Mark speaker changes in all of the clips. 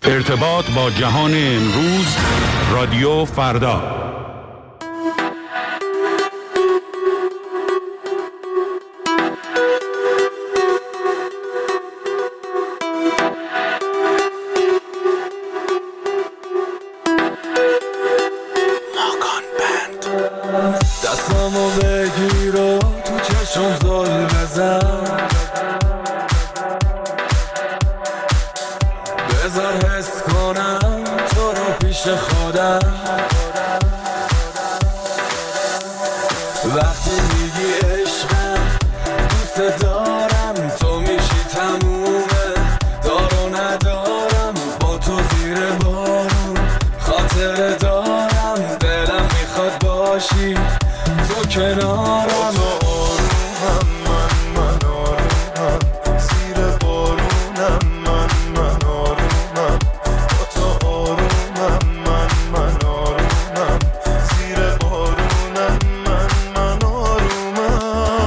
Speaker 1: ارتباط با جهان امروز، رادیو فردا.
Speaker 2: دستامو بگیر و تو چشم زل بزن، بذار حس کنم تو رو پیش خودم. وقتی میگی عشقم دوست دارم، تو میشی تمومه، دار و ندارم با تو زیر بارون. خاطر دارم دلم میخواد باشی تو کنارم. تو آرومم من آرومم، زیر بارونم من آرومم. تو آرومم من آرومم، زیر بارونم من آرومم.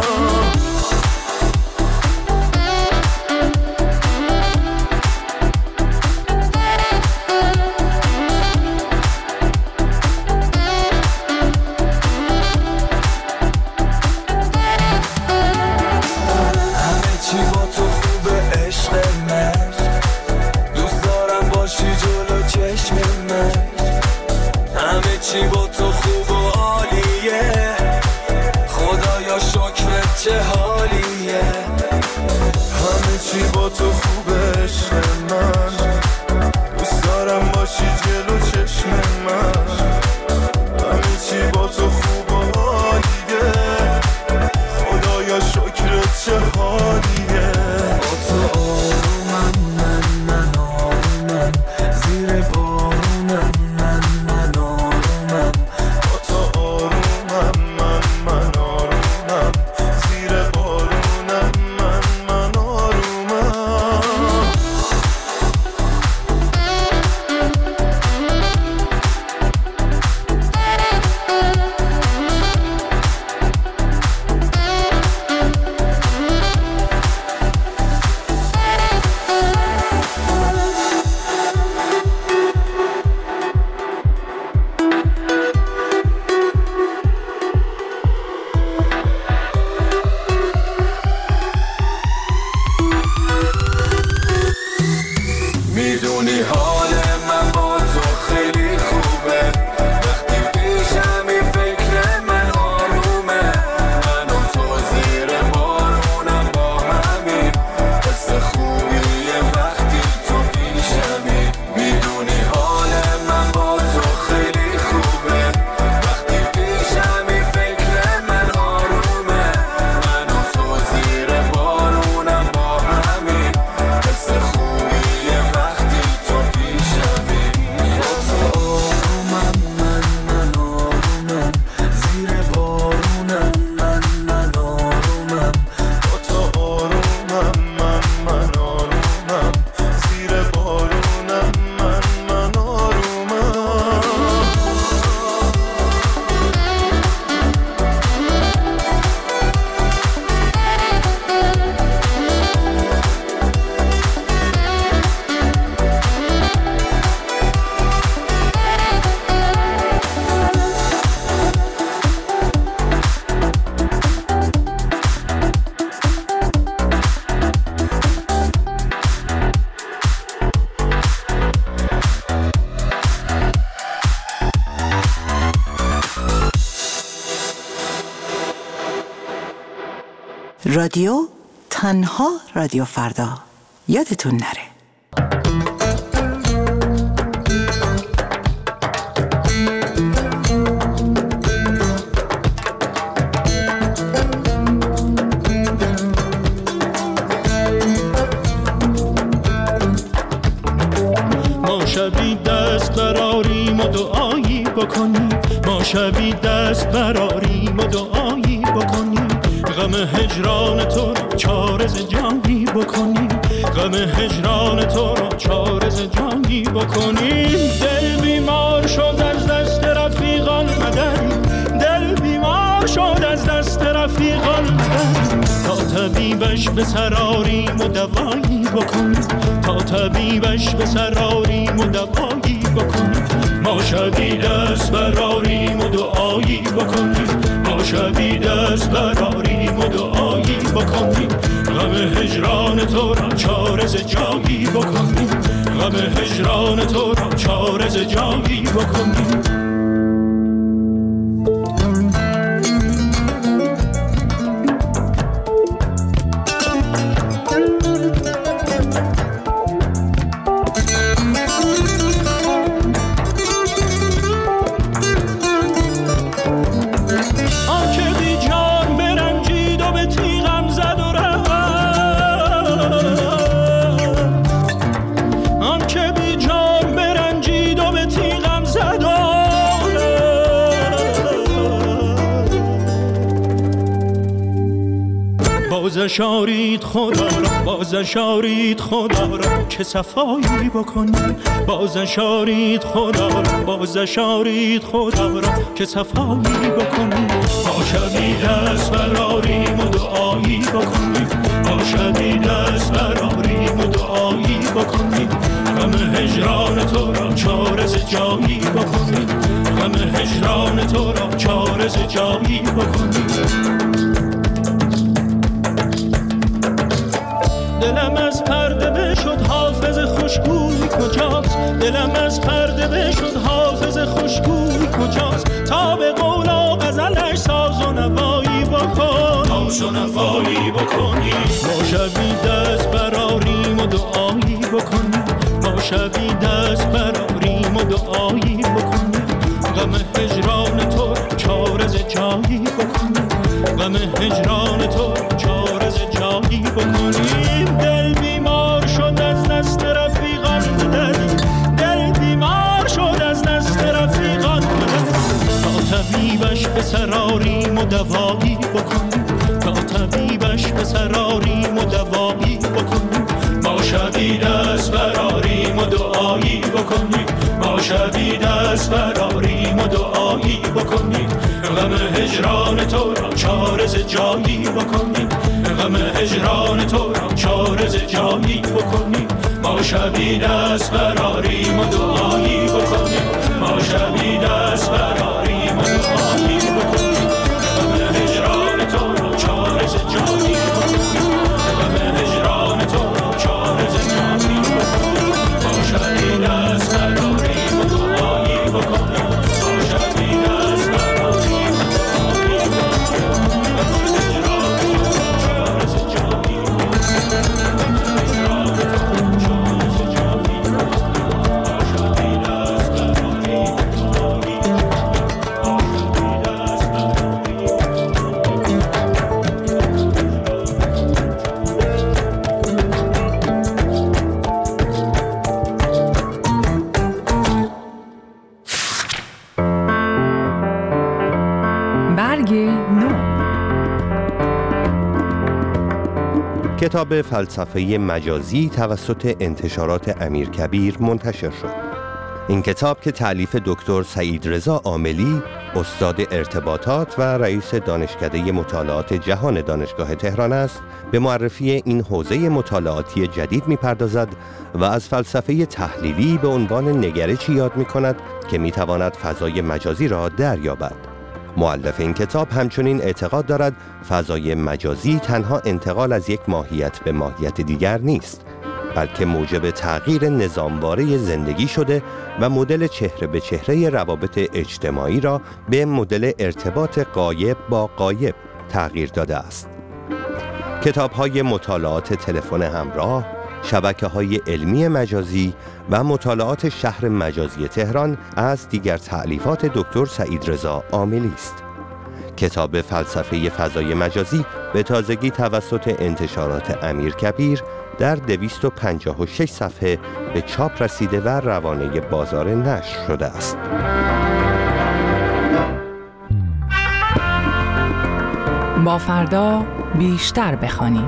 Speaker 2: چی با تو خوب و عالیه، خدایا شکرت چه حالیه. همه چی با تو خوبه عشق من، دوست دارم باشی جلو چشم من. همه چی با تو خوب و عالیه، خدایا شکرت چه حالیه. با تو آرومم من آرومم، زیر بارونم من آرومم. با تو آرومم من آرومم، زیر بارونم من آرومم. میدونی حال من با تو خیلی خوبه، وقتی پیشمی فکر من آرومه. من و تو زیر بارونم با همین، حس خوبیه وقتی تو پیشمی. میدونی حال من با تو خیلی خوبه، وقتی پیشمی فکر من آرومه. من و تو زیر بارونم با همین، حس خوبیه وقتی تو پیشمی. با تو آرومم من آرومم، زیر بارونم من آرومم. با تو آرومم من آرومم، زیر بارونم من آرومم.
Speaker 3: رادیو تنها رادیو فردا، یادتون نره.
Speaker 4: ما شبی دست براریم و دعایی بکنیم، ما شبی دست براریم و دعایی بکنیم. غم هجران تو رو چارز جانی بکنیم، غم هجران تو رو چارز جانی بکنیم. دل بیمار شد از دست رفیقان مدریم، دل بیمار شد از دست رفیقان مدریم. تا طبیبش به سراریم و دوایی بکنیم، تا طبیبش به سراریم و دوایی بکنیم، ما شبی دست براریم و دعایی بکنیم، ما شبی دست براریم و دعایی بکنیم، غم هجران تو را چاره ز جایی بکنیم، غم هجران تو را چاره ز جایی بکنیم. بازشارید خدا را، بازشارید خدا را که صفایی بکنیم، بازشارید خدا را، بازشارید خدا را که صفایی بکنیم، ما شبی دست براریم و دعایی بکنیم، ما شبی دست براریم و دعایی بکنیم، غم هجران تو را چاره ز جایی بکنیم، غم هجران تو را چاره ز جایی بکنیم. دلم از پرده بشد حافظ خوشگوی کجاست، دلم از پرده بشد حافظ خوشگوی کجاست، تا به قول و غزلش ساز و نوایی بکن، ساز و نوایی بکنی، ما شبی دست براریم و دعایی بکنیم، ما شبی دست براریم و دعایی بکنیم، غم هجران تو چاره ز جایی بکنیم، غم هجران تو چاره ز جایی بکنیم. دل بیمار شد از دست رفیقان بدهیم، دل بیمار شد از دست رفیقان بدهیم، تا طبیبش به سراریم و دوایی بکنیم، تا طبیبش به سراریم و دوایی بکنیم، ما شبی دست براریم و دعایی بکنیم، ما شبی دست براریم و دعایی بکنیم، غم هجران تو را چاره ز جایی بکنیم، غم هجران تو را چاره ز جایی بکنیم، ما شبی دست براریم و دعایی بکنیم، ما شبی دست براریم و دعایی بکنیم، غم هجران تو را چاره ز جایی بکنیم، غم هجران تو را چاره ز جایی بکنیم، ما شبی دست براریم و دعایی بکنیم، ما شبی دست براریم و دعایی
Speaker 5: کتاب فلسفه مجازی توسط انتشارات امیرکبیر منتشر شد. این کتاب که تألیف دکتر سعیدرضا عاملی، استاد ارتباطات و رئیس دانشکده مطالعات جهان دانشگاه تهران است، به معرفی این حوزه مطالعاتی جدید می‌پردازد و از فلسفه تحلیلی به عنوان نگرشی یاد می‌کند که می‌تواند فضای مجازی را دریابد. مؤلف این کتاب همچنین اعتقاد دارد فضای مجازی تنها انتقال از یک ماهیت به ماهیت دیگر نیست، بلکه موجب تغییر نظامواره زندگی شده و مدل چهره به چهره روابط اجتماعی را به مدل ارتباط غایب با غایب تغییر داده است. کتاب‌های مطالعات تلفن همراه، شبکه‌های علمی مجازی و مطالعات شهر مجازی تهران از دیگر تألیفات دکتر سعیدرضا عاملی است. کتاب فلسفه فضای مجازی به تازگی توسط انتشارات امیرکبیر در 256 صفحه به چاپ رسیده و روانه بازار نشر شده است.
Speaker 6: با فردا بیشتر بخوانیم.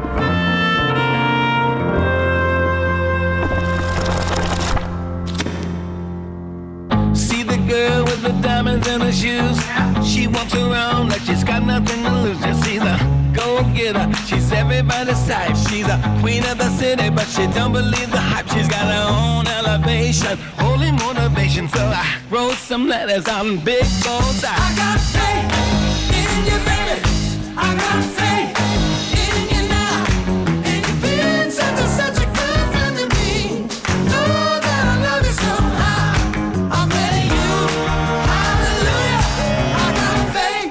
Speaker 7: Girl with the diamonds in her shoes, she walks around like she's got nothing to lose. You see the gold get her. She's everybody's type. She's a queen of the city, but she don't believe the hype. She's got her own elevation, holy motivation. So I wrote some letters on big bullseye. I got faith in you, baby. I got faith in you now. And you've been such a good friend to me. Know that I love you so high. I'm letting you, hallelujah. I got faith.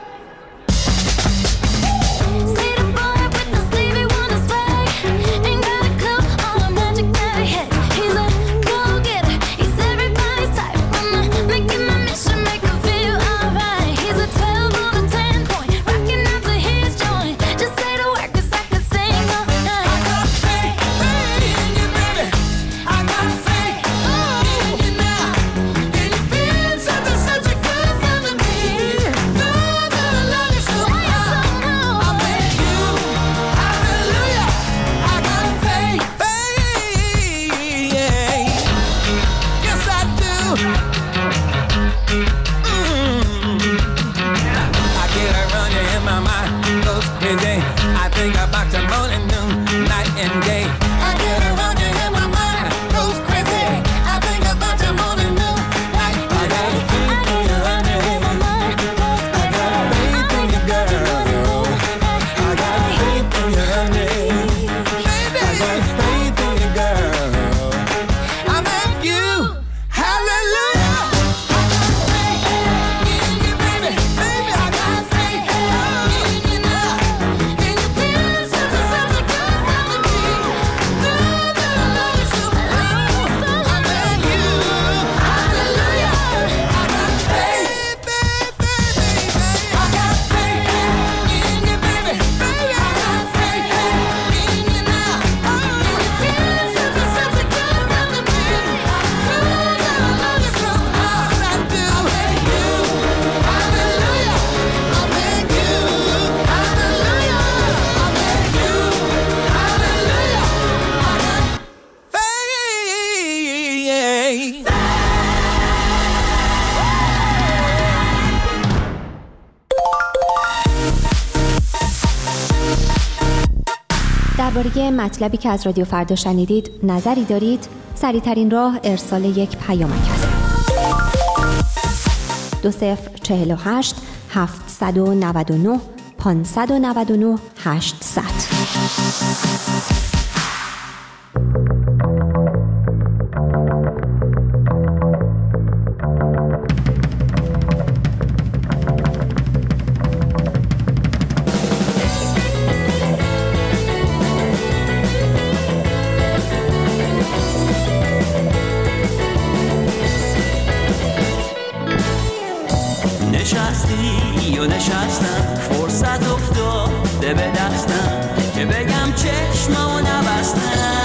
Speaker 8: See the boy with the sleevey wanna say, ain't got a clue all the magic that he has. He's a go-getter, he's everybody's type. Wanna make it my mission, make him feel alright. He's a 12 on a 10 point, rocking out to his joint. Just say the word 'cause I can sing all night.
Speaker 7: I got faith in you, baby. I got faith in you now. And you've been such a good friend to me. Know that I love you so much. I bet you, hallelujah. I got faith, yes I do. I get a running in my mind, goes crazy. I think about the morning, noon, night and day. I get a running in my mind, goes crazy. I think about the morning, noon, night and day. I got faith in you, honey. I got faith in you, girl. I got faith in you, honey. Baby, I got faith in you, girl. I met you, hallelujah. I got faith in you, baby. Baby, I got faith in you now. And you've been such a good friend to me. Know that I love you so much. I met you, hallelujah. I got faith, baby. I got faith in you, baby. Baby, I got faith in you now. And you've been such a good friend to me. Know that I love you so much. I do. I met you, hallelujah. I met you, hallelujah. I met you, hallelujah. I got faith.
Speaker 9: درباره مطلبی که از رادیو فردا شنیدید نظری دارید؟ سریع‌ترین راه ارسال یک پیامک است. 2048 799 599 800.
Speaker 10: نشستی و نشستم، فرصت افتاده به دستم که بگم چشممو نبستم.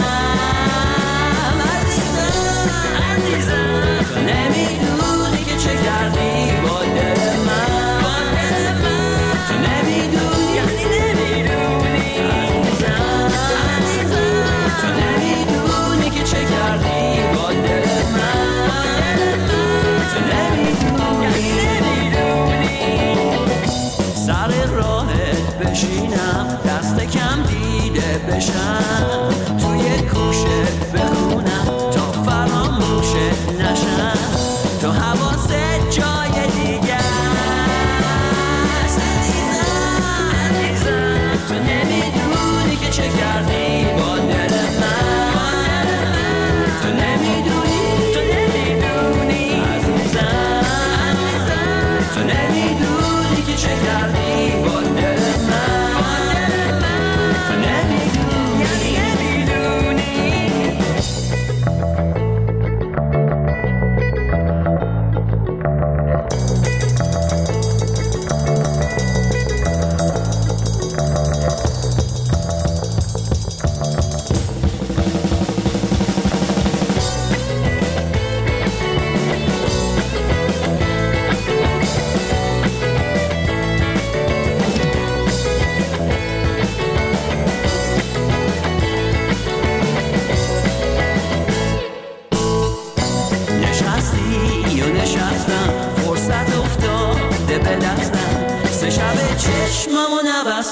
Speaker 10: عزیزم تو نمیدونی که چه کردی با دل من. تو نمیدونی یعنی نمیدونی. عزیزم تو نمیدونی که چه کردی با دل من. تو نمیدونی یعنی سر راهت بشینم، دست کم دیده بشم، توی کوشت بخونم تا فراموشت نشم. تو حواست جای دیگه است. عزیزم تو نمیدونی که چه کردی با دل من. تو نمیدونی، تو نمیدونی. عزیزم تو نمیدونی که چه کردی با دل من. تو نمیدونی، نمیدونی.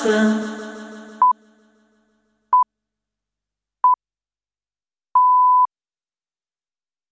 Speaker 10: هستم